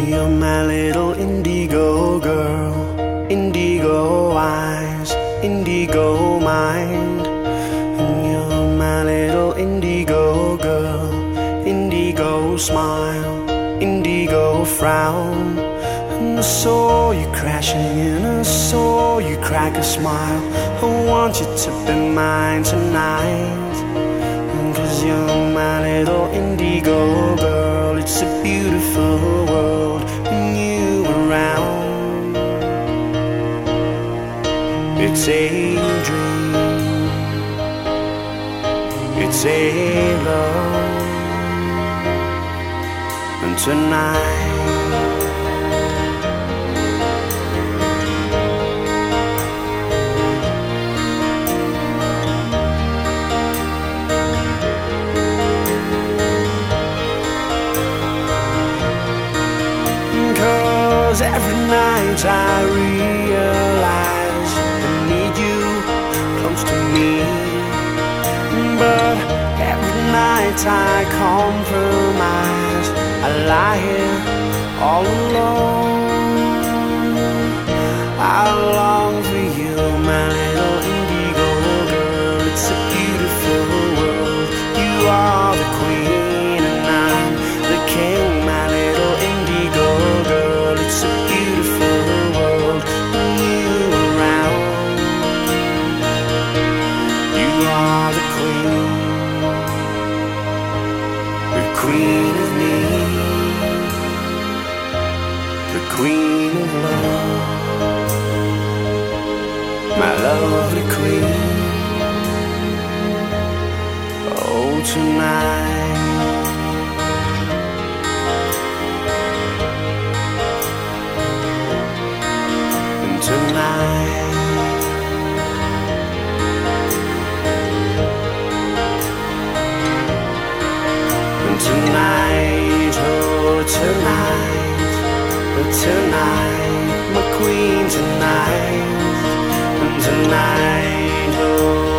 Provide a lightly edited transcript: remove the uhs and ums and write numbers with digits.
You're my little indigo girl, indigo eyes, indigo mind. And you're my little indigo girl, indigo smile, indigo frown. And I saw you crashing in, I saw you crack a smile. I want you to be mine tonight, 'cause you're my little indigo girl. It's a beautiful world when you around. It's a dream, it's a love. And tonight every night I realize I need you close to me, but every night I compromise. I lie here all alone. I long for you, my little indigo girl. It's a beautiful world. You are the queen and I'm the king, my little indigo girl. It's a beautiful world when you around. You are the queen of me, the queen of love, my lovely queen. Oh, tonight tonight, and tonight, oh tonight, oh tonight, my queen tonight, and tonight, oh